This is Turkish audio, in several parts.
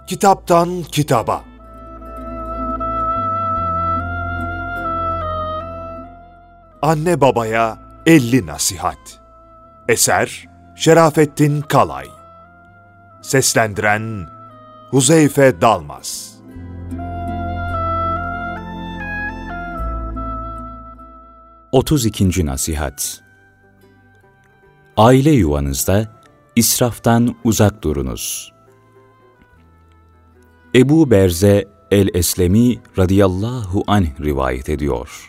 Kitaptan kitaba. Anne babaya 50 nasihat. Eser Şerafettin Kalay. Seslendiren Huzeyfe Dalmaz. Otuz ikinci nasihat. Aile yuvanızda israftan uzak durunuz. Ebu Berze el-Eslemi radıyallahu anh rivayet ediyor.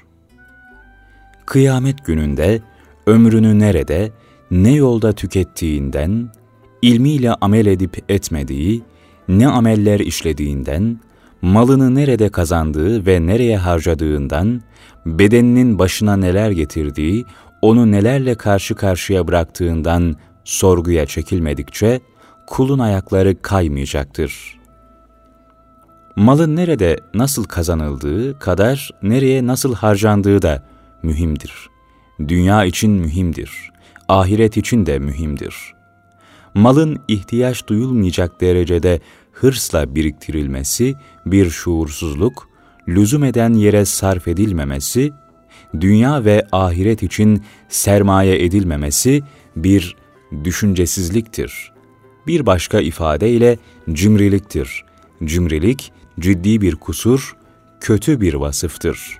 Kıyamet gününde ömrünü nerede, ne yolda tükettiğinden, ilmiyle amel edip etmediği, ne ameller işlediğinden, malını nerede kazandığı ve nereye harcadığından, bedeninin başına neler getirdiği, onu nelerle karşı karşıya bıraktığından sorguya çekilmedikçe kulun ayakları kaymayacaktır. Malın nerede nasıl kazanıldığı kadar nereye nasıl harcandığı da mühimdir. Dünya için mühimdir. Ahiret için de mühimdir. Malın ihtiyaç duyulmayacak derecede hırsla biriktirilmesi bir şuursuzluk, lüzum eden yere sarf edilmemesi, dünya ve ahiret için sermaye edilmemesi bir düşüncesizliktir. Bir başka ifadeyle cimriliktir. Cimrilik ciddi bir kusur, kötü bir vasıftır.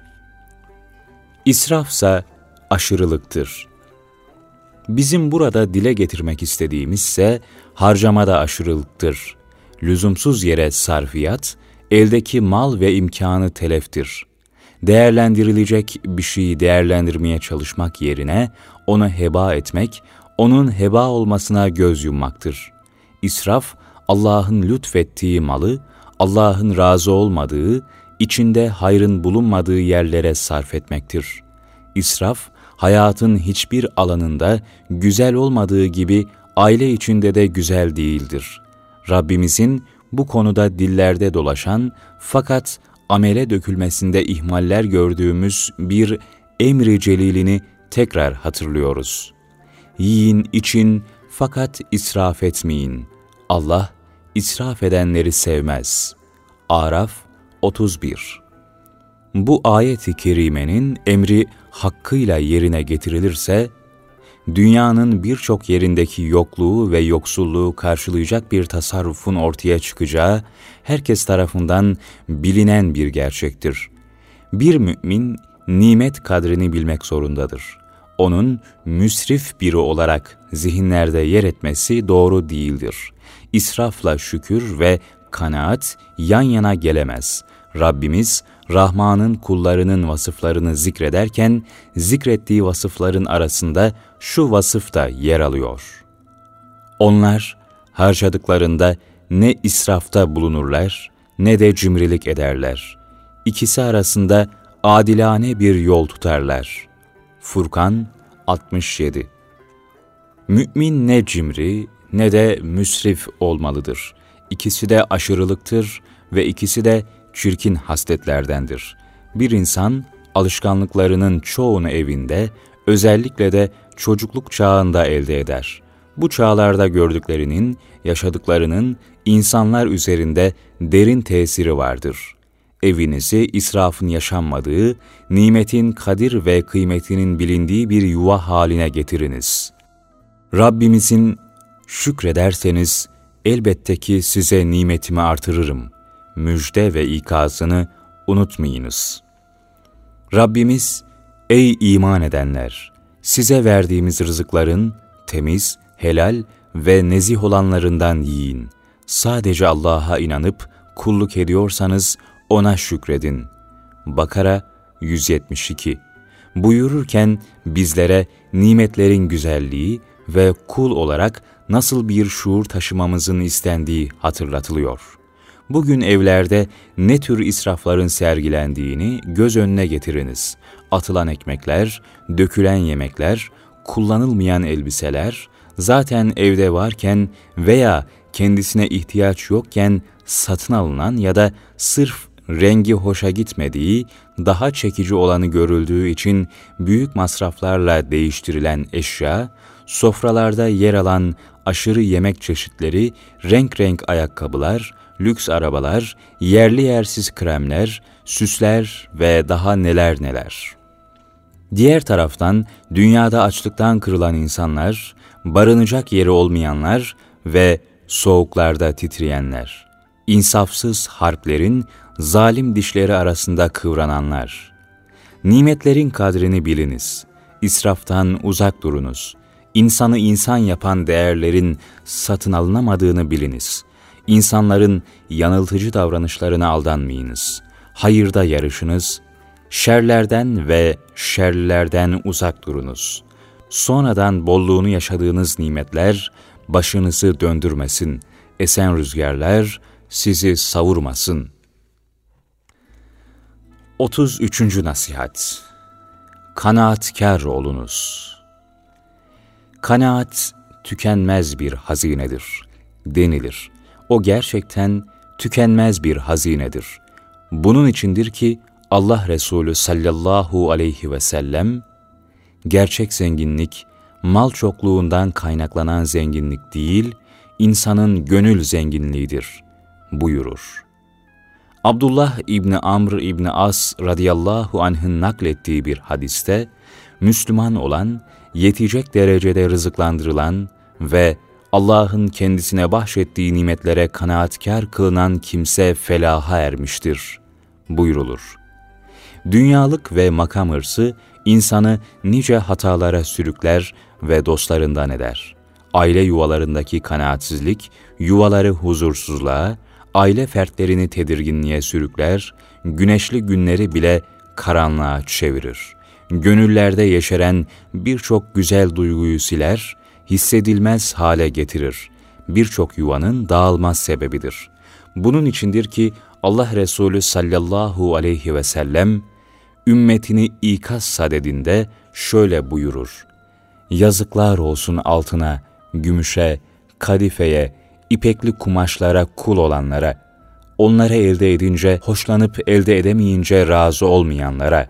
İsrafsa aşırılıktır. Bizim burada dile getirmek istediğimizse harcamada aşırılıktır. Lüzumsuz yere sarfiyat, eldeki mal ve imkanı teleftir. Değerlendirilecek bir şeyi değerlendirmeye çalışmak yerine onu heba etmek, onun heba olmasına göz yummaktır. İsraf, Allah'ın lütfettiği malı, Allah'ın razı olmadığı, içinde hayrın bulunmadığı yerlere sarf etmektir. İsraf, hayatın hiçbir alanında güzel olmadığı gibi aile içinde de güzel değildir. Rabbimizin bu konuda dillerde dolaşan fakat amele dökülmesinde ihmaller gördüğümüz bir emri celilini tekrar hatırlıyoruz. Yiyin, için fakat israf etmeyin. Allah israf edenleri sevmez. Araf 31. Bu ayet-i kerimenin emri hakkıyla yerine getirilirse, dünyanın birçok yerindeki yokluğu ve yoksulluğu karşılayacak bir tasarrufun ortaya çıkacağı herkes tarafından bilinen bir gerçektir. Bir mümin nimet kadrini bilmek zorundadır. Onun müsrif biri olarak zihinlerde yer etmesi doğru değildir. İsrafla şükür ve kanaat yan yana gelemez. Rabbimiz, Rahman'ın kullarının vasıflarını zikrederken, zikrettiği vasıfların arasında şu vasıf da yer alıyor. Onlar, harcadıklarında ne israfta bulunurlar, ne de cimrilik ederler. İkisi arasında adilane bir yol tutarlar. Furkan 67. Mümin ne cimri, ne de müsrif olmalıdır. İkisi de aşırılıktır ve ikisi de çirkin hasletlerdendir. Bir insan alışkanlıklarının çoğunu evinde, özellikle de çocukluk çağında elde eder. Bu çağlarda gördüklerinin, yaşadıklarının insanlar üzerinde derin tesiri vardır. Evinizi israfın yaşanmadığı, nimetin kadir ve kıymetinin bilindiği bir yuva haline getiriniz. Rabbimizin şükrederseniz elbette ki size nimetimi artırırım. Müjde ve ikazını unutmayınız. Rabbimiz, ey iman edenler! Size verdiğimiz rızıkların temiz, helal ve nezih olanlarından yiyin. Sadece Allah'a inanıp kulluk ediyorsanız ona şükredin. Bakara 172. Buyururken bizlere nimetlerin güzelliği ve kul olarak nasıl bir şuur taşımamızın istendiği hatırlatılıyor. Bugün evlerde ne tür israfların sergilendiğini göz önüne getiriniz. Atılan ekmekler, dökülen yemekler, kullanılmayan elbiseler, zaten evde varken veya kendisine ihtiyaç yokken satın alınan ya da sırf rengi hoşa gitmediği, daha çekici olanı görüldüğü için büyük masraflarla değiştirilen eşya, sofralarda yer alan aşırı yemek çeşitleri, renk renk ayakkabılar, lüks arabalar, yerli yersiz kremler, süsler ve daha neler neler. Diğer taraftan dünyada açlıktan kırılan insanlar, barınacak yeri olmayanlar ve soğuklarda titreyenler, insafsız harplerin zalim dişleri arasında kıvrananlar. Nimetlerin kadrini biliniz, israftan uzak durunuz. İnsanı insan yapan değerlerin satın alınamadığını biliniz. İnsanların yanıltıcı davranışlarına aldanmayınız. Hayırda yarışınız, şerlerden ve şerlilerden uzak durunuz. Sonradan bolluğunu yaşadığınız nimetler başınızı döndürmesin. Esen rüzgarlar sizi savurmasın. 33. Nasihat. Kanaatkar olunuz. Kanaat tükenmez bir hazinedir denilir. O gerçekten tükenmez bir hazinedir. Bunun içindir ki Allah Resulü sallallahu aleyhi ve sellem, gerçek zenginlik, mal çokluğundan kaynaklanan zenginlik değil, insanın gönül zenginliğidir buyurur. Abdullah İbni Amr İbni As radıyallahu anh'ın naklettiği bir hadiste, Müslüman olan, yetecek derecede rızıklandırılan ve Allah'ın kendisine bahşettiği nimetlere kanaatkar kılınan kimse felaha ermiştir buyrulur. Dünyalık ve makam hırsı insanı nice hatalara sürükler ve dostlarından eder. Aile yuvalarındaki kanaatsizlik, yuvaları huzursuzluğa, aile fertlerini tedirginliğe sürükler, güneşli günleri bile karanlığa çevirir. Gönüllerde yeşeren birçok güzel duyguyu siler, hissedilmez hale getirir. Birçok yuvanın dağılmaz sebebidir. Bunun içindir ki Allah Resulü sallallahu aleyhi ve sellem, ümmetini ikaz sadedinde şöyle buyurur: yazıklar olsun altına, gümüşe, kadifeye, ipekli kumaşlara kul olanlara, onları elde edince hoşlanıp elde edemeyince razı olmayanlara.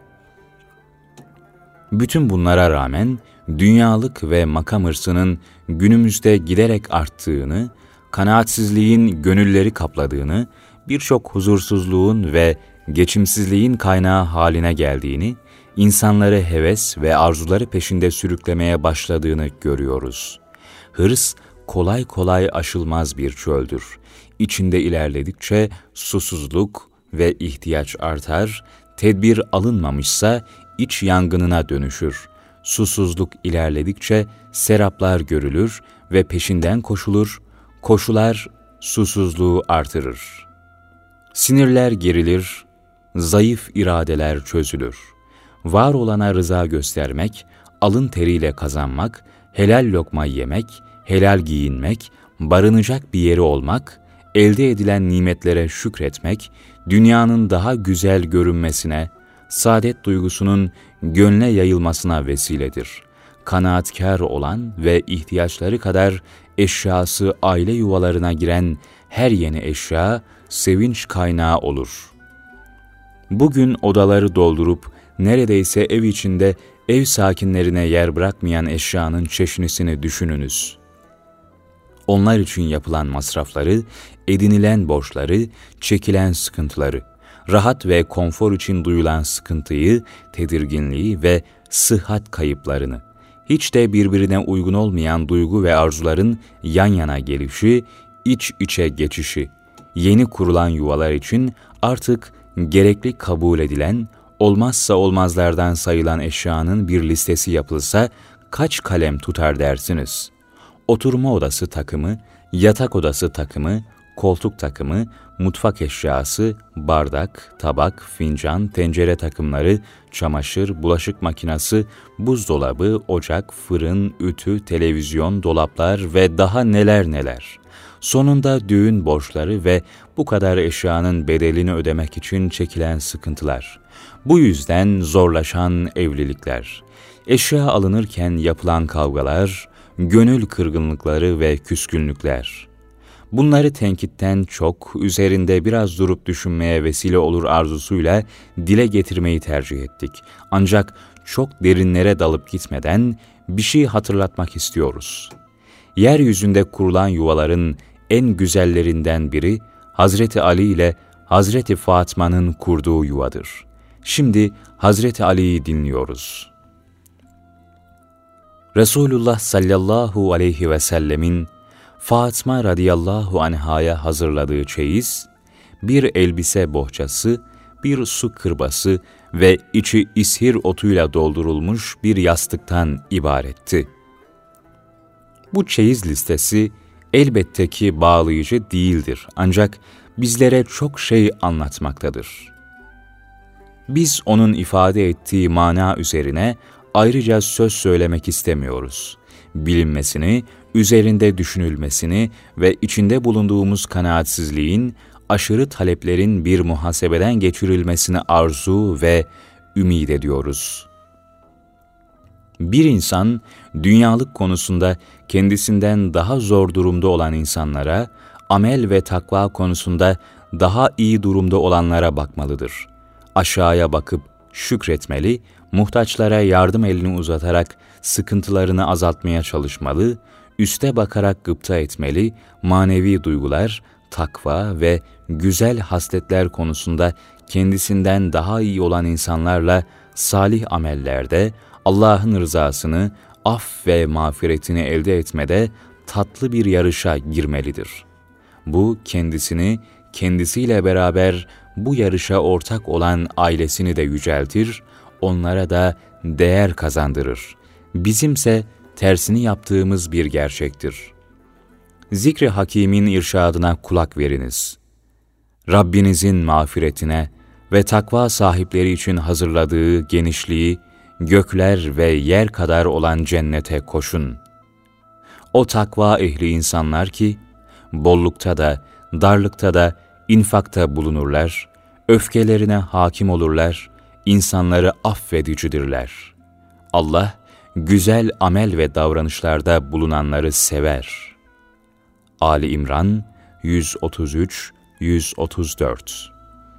Bütün bunlara rağmen dünyalık ve makam hırsının günümüzde giderek arttığını, kanaatsizliğin gönülleri kapladığını, birçok huzursuzluğun ve geçimsizliğin kaynağı haline geldiğini, insanları heves ve arzuları peşinde sürüklemeye başladığını görüyoruz. Hırs kolay kolay aşılmaz bir çöldür. İçinde ilerledikçe susuzluk ve ihtiyaç artar, tedbir alınmamışsa iç yangınına dönüşür. Susuzluk ilerledikçe seraplar görülür ve peşinden koşulur, koşular susuzluğu artırır. Sinirler gerilir, zayıf iradeler çözülür. Var olana rıza göstermek, alın teriyle kazanmak, helal lokma yemek, helal giyinmek, barınacak bir yeri olmak, elde edilen nimetlere şükretmek, dünyanın daha güzel görünmesine, saadet duygusunun gönle yayılmasına vesiledir. Kanaatkar olan ve ihtiyaçları kadar eşyası aile yuvalarına giren her yeni eşya sevinç kaynağı olur. Bugün odaları doldurup neredeyse ev içinde ev sakinlerine yer bırakmayan eşyanın çeşnisini düşününüz. Onlar için yapılan masrafları, edinilen borçları, çekilen sıkıntıları, rahat ve konfor için duyulan sıkıntıyı, tedirginliği ve sıhhat kayıplarını, hiç de birbirine uygun olmayan duygu ve arzuların yan yana gelişi, iç içe geçişi, yeni kurulan yuvalar için artık gerekli kabul edilen, olmazsa olmazlardan sayılan eşyanın bir listesi yapılsa kaç kalem tutar dersiniz? Oturma odası takımı, yatak odası takımı, koltuk takımı, mutfak eşyası, bardak, tabak, fincan, tencere takımları, çamaşır, bulaşık makinesi, buzdolabı, ocak, fırın, ütü, televizyon, dolaplar ve daha neler neler. Sonunda düğün borçları ve bu kadar eşyanın bedelini ödemek için çekilen sıkıntılar. Bu yüzden zorlaşan evlilikler. Eşya alınırken yapılan kavgalar, gönül kırgınlıkları ve küskünlükler. Bunları tenkitten çok, üzerinde biraz durup düşünmeye vesile olur arzusuyla dile getirmeyi tercih ettik. Ancak çok derinlere dalıp gitmeden bir şey hatırlatmak istiyoruz. Yeryüzünde kurulan yuvaların en güzellerinden biri, Hazreti Ali ile Hazreti Fatma'nın kurduğu yuvadır. Şimdi Hazreti Ali'yi dinliyoruz. Resulullah sallallahu aleyhi ve sellemin Fatma radıyallahu anhaya hazırladığı çeyiz, bir elbise bohçası, bir su kırbası ve içi ishir otuyla doldurulmuş bir yastıktan ibaretti. Bu çeyiz listesi elbette ki bağlayıcı değildir, ancak bizlere çok şey anlatmaktadır. Biz onun ifade ettiği mana üzerine ayrıca söz söylemek istemiyoruz. Bilinmesini, üzerinde düşünülmesini ve içinde bulunduğumuz kanaatsizliğin, aşırı taleplerin bir muhasebeden geçirilmesini arzu ve ümid ediyoruz. Bir insan, dünyalık konusunda kendisinden daha zor durumda olan insanlara, amel ve takva konusunda daha iyi durumda olanlara bakmalıdır. Aşağıya bakıp şükretmeli, muhtaçlara yardım elini uzatarak sıkıntılarını azaltmaya çalışmalı, üste bakarak gıpta etmeli, manevi duygular, takva ve güzel hasletler konusunda kendisinden daha iyi olan insanlarla salih amellerde Allah'ın rızasını, af ve mağfiretini elde etmede tatlı bir yarışa girmelidir. Bu kendisini, kendisiyle beraber bu yarışa ortak olan ailesini de yüceltir, onlara da değer kazandırır. Bizimse tersini yaptığımız bir gerçektir. Zikri Hakîm'in irşadına kulak veriniz. Rabbinizin mağfiretine ve takva sahipleri için hazırladığı genişliği, gökler ve yer kadar olan cennete koşun. O takva ehli insanlar ki, bollukta da, darlıkta da, infakta bulunurlar, öfkelerine hakim olurlar, insanları affedicidirler. Allah, güzel amel ve davranışlarda bulunanları sever. Ali İmran 133-134.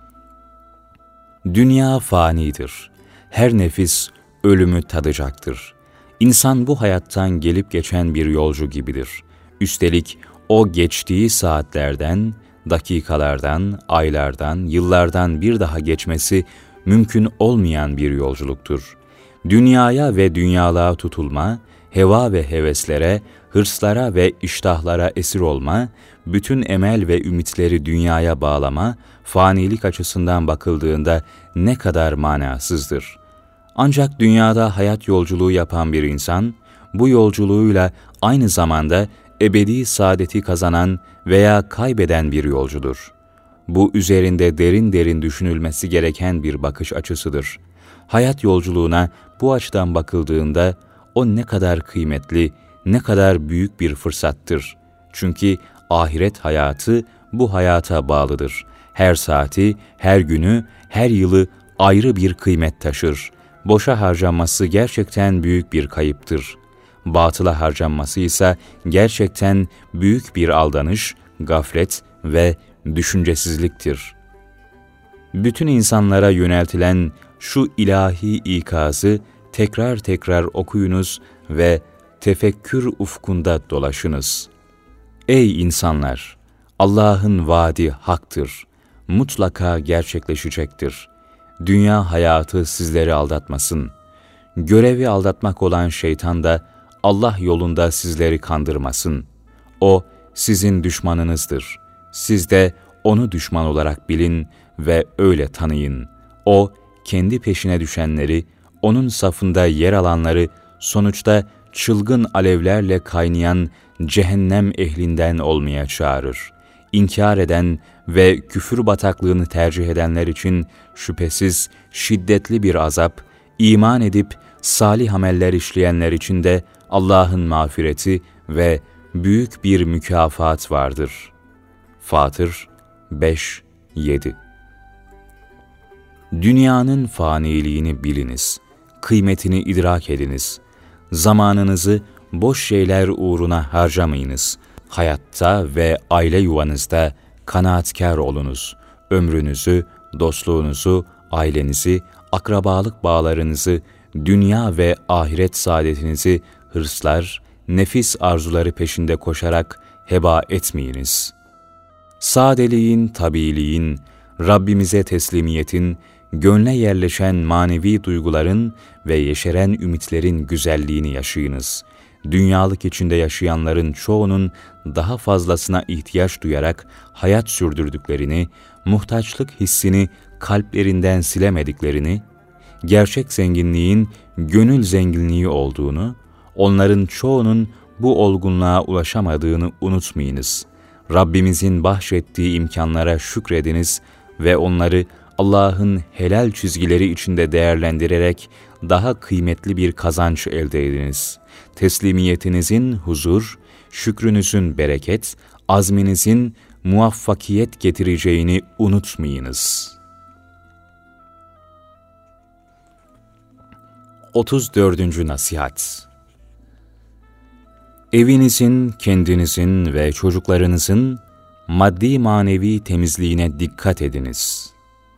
Dünya fanidir. Her nefis ölümü tadacaktır. İnsan bu hayattan gelip geçen bir yolcu gibidir. Üstelik o geçtiği saatlerden, dakikalardan, aylardan, yıllardan bir daha geçmesi mümkün olmayan bir yolculuktur. Dünyaya ve dünyalığa tutulma, heva ve heveslere, hırslara ve iştahlara esir olma, bütün emel ve ümitleri dünyaya bağlama, fanilik açısından bakıldığında ne kadar manasızdır. Ancak dünyada hayat yolculuğu yapan bir insan, bu yolculuğuyla aynı zamanda ebedi saadeti kazanan veya kaybeden bir yolcudur. Bu üzerinde derin derin düşünülmesi gereken bir bakış açısıdır. Hayat yolculuğuna bu açıdan bakıldığında o ne kadar kıymetli, ne kadar büyük bir fırsattır. Çünkü ahiret hayatı bu hayata bağlıdır. Her saati, her günü, her yılı ayrı bir kıymet taşır. Boşa harcanması gerçekten büyük bir kayıptır. Batıla harcanması ise gerçekten büyük bir aldanış, gaflet ve düşüncesizliktir. Bütün insanlara yöneltilen şu ilahi ikazı tekrar tekrar okuyunuz ve tefekkür ufkunda dolaşınız. Ey insanlar! Allah'ın vaadi haktır. Mutlaka gerçekleşecektir. Dünya hayatı sizleri aldatmasın. Görevi aldatmak olan şeytan da Allah yolunda sizleri kandırmasın. O sizin düşmanınızdır. Siz de onu düşman olarak bilin ve öyle tanıyın. O kendi peşine düşenleri, onun safında yer alanları sonuçta çılgın alevlerle kaynayan cehennem ehlinden olmaya çağırır. İnkar eden ve küfür bataklığını tercih edenler için şüphesiz şiddetli bir azap, iman edip salih ameller işleyenler için de Allah'ın mağfireti ve büyük bir mükafat vardır. Fatır 5-7. Dünyanın faniliğini biliniz, kıymetini idrak ediniz. Zamanınızı boş şeyler uğruna harcamayınız. Hayatta ve aile yuvanızda kanaatkar olunuz. Ömrünüzü, dostluğunuzu, ailenizi, akrabalık bağlarınızı, dünya ve ahiret saadetinizi hırslar, nefis arzuları peşinde koşarak heba etmeyiniz. Sadeliğin, tabiiliğin, Rabbimize teslimiyetin, gönle yerleşen manevi duyguların ve yeşeren ümitlerin güzelliğini yaşayınız. Dünyalık içinde yaşayanların çoğunun daha fazlasına ihtiyaç duyarak hayat sürdürdüklerini, muhtaçlık hissini kalplerinden silemediklerini, gerçek zenginliğin gönül zenginliği olduğunu, onların çoğunun bu olgunluğa ulaşamadığını unutmayınız. Rabbimizin bahşettiği imkanlara şükrediniz ve onları Allah'ın helal çizgileri içinde değerlendirerek daha kıymetli bir kazanç elde ediniz. Teslimiyetinizin huzur, şükrünüzün bereket, azminizin muvaffakiyet getireceğini unutmayınız. 34. Nasihat. Evinizin, kendinizin ve çocuklarınızın maddi manevi temizliğine dikkat ediniz.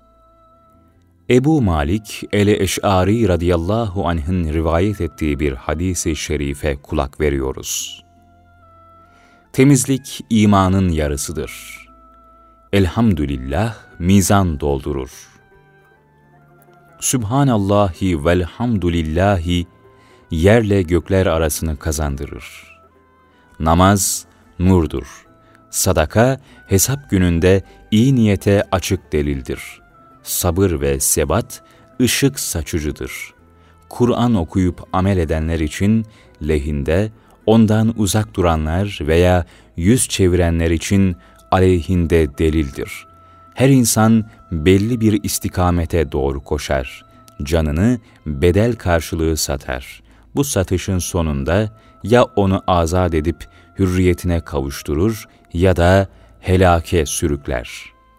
Ebu Malik el-Eş'ari radıyallahu anh'ın rivayet ettiği bir hadis-i şerife kulak veriyoruz. Temizlik imanın yarısıdır. Elhamdülillah mizan doldurur. Sübhanallahi velhamdülillahi yerle gökler arasını kazandırır. Namaz nurdur. Sadaka hesap gününde iyi niyete açık delildir. Sabır ve sebat ışık saçıcıdır. Kur'an okuyup amel edenler için lehinde, ondan uzak duranlar veya yüz çevirenler için aleyhinde delildir. Her insan belli bir istikamete doğru koşar. Canını bedel karşılığı satar. Bu satışın sonunda ya onu azat edip hürriyetine kavuşturur ya da helake sürükler.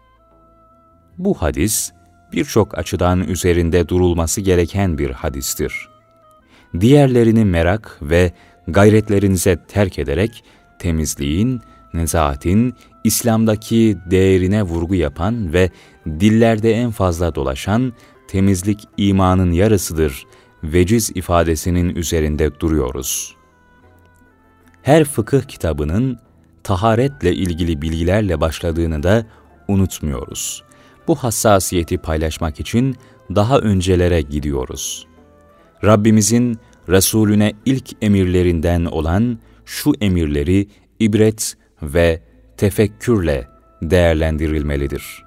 Bu hadis birçok açıdan üzerinde durulması gereken bir hadistir. Diğerlerini merak ve gayretlerinize terk ederek temizliğin, nezahatin, İslam'daki değerine vurgu yapan ve dillerde en fazla dolaşan temizlik imanın yarısıdır veciz ifadesinin üzerinde duruyoruz. Her fıkıh kitabının taharetle ilgili bilgilerle başladığını da unutmuyoruz. Bu hassasiyeti paylaşmak için daha öncelere gidiyoruz. Rabbimizin Resulüne ilk emirlerinden olan şu emirleri ibret ve tefekkürle değerlendirilmelidir.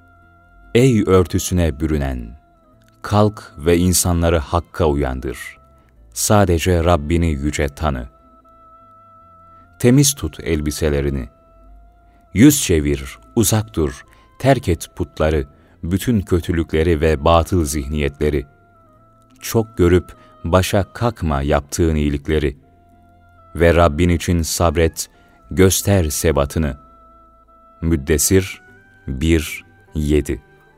Ey örtüsüne bürünen! Kalk ve insanları hakka uyandır. Sadece Rabbini yüce tanı. Temiz tut elbiselerini. Yüz çevir, uzak dur, terk et putları, bütün kötülükleri ve batıl zihniyetleri. Çok görüp başa kalkma yaptığın iyilikleri. Ve Rabbin için sabret, göster sebatını. Müddessir 1-7.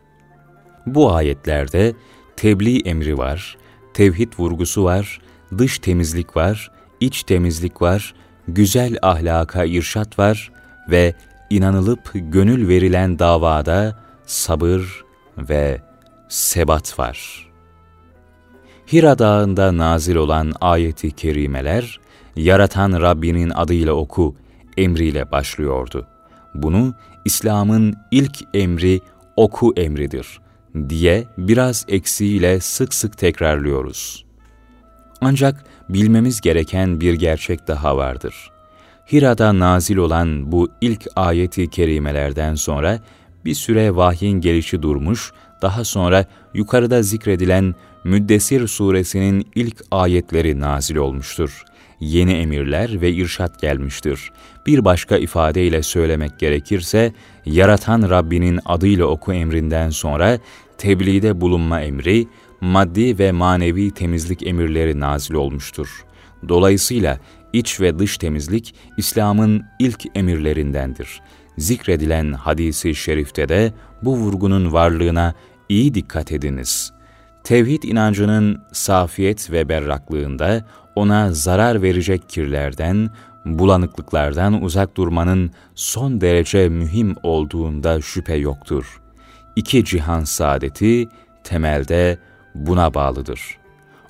Bu ayetlerde tebliğ emri var, tevhid vurgusu var, dış temizlik var, iç temizlik var, güzel ahlaka irşat var ve inanılıp gönül verilen davada sabır ve sebat var. Hira Dağı'nda nazil olan ayeti kerimeler, yaratan Rabbinin adıyla oku emriyle başlıyordu. Bunu İslam'ın ilk emri oku emridir diye biraz eksiğiyle sık sık tekrarlıyoruz. Ancak bilmemiz gereken bir gerçek daha vardır. Hira'da nazil olan bu ilk ayeti kerimelerden sonra bir süre vahyin gelişi durmuş, daha sonra yukarıda zikredilen Müddessir suresinin ilk ayetleri nazil olmuştur. Yeni emirler ve irşat gelmiştir. Bir başka ifadeyle söylemek gerekirse, yaratan Rabbinin adıyla oku emrinden sonra tebliğde bulunma emri, maddi ve manevi temizlik emirleri nazil olmuştur. Dolayısıyla iç ve dış temizlik İslam'ın ilk emirlerindendir. Zikredilen hadis-i şerifte de bu vurgunun varlığına iyi dikkat ediniz. Tevhid inancının safiyet ve berraklığında ona zarar verecek kirlerden, bulanıklıklardan uzak durmanın son derece mühim olduğunda şüphe yoktur. İki cihan saadeti temelde buna bağlıdır.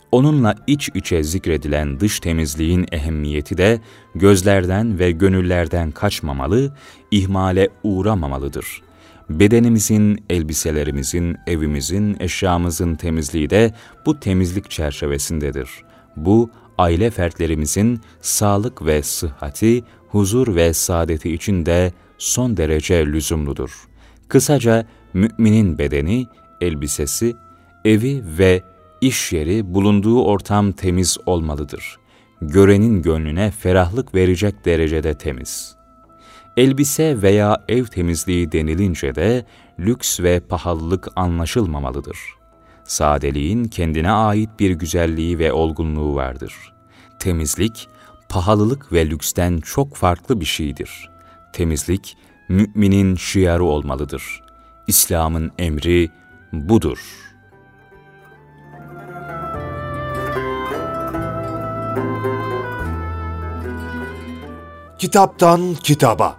Onunla iç içe zikredilen dış temizliğin ehemmiyeti de gözlerden ve gönüllerden kaçmamalı, ihmale uğramamalıdır. Bedenimizin, elbiselerimizin, evimizin, eşyamızın temizliği de bu temizlik çerçevesindedir. Bu, aile fertlerimizin sağlık ve sıhhati, huzur ve saadeti için de son derece lüzumludur. Kısaca müminin bedeni, elbisesi, evi ve iş yeri, bulunduğu ortam temiz olmalıdır. Görenin gönlüne ferahlık verecek derecede temiz. Elbise veya ev temizliği denilince de lüks ve pahalılık anlaşılmamalıdır. Sadeliğin kendine ait bir güzelliği ve olgunluğu vardır. Temizlik, pahalılık ve lüksten çok farklı bir şeydir. Temizlik, müminin şiarı olmalıdır. İslam'ın emri budur. Kitaptan kitaba.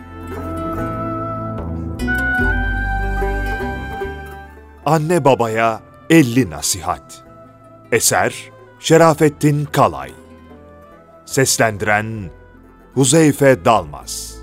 Anne babaya 50 nasihat. Eser Şerafettin Kalay. Seslendiren Huzeyfe Dalmaz.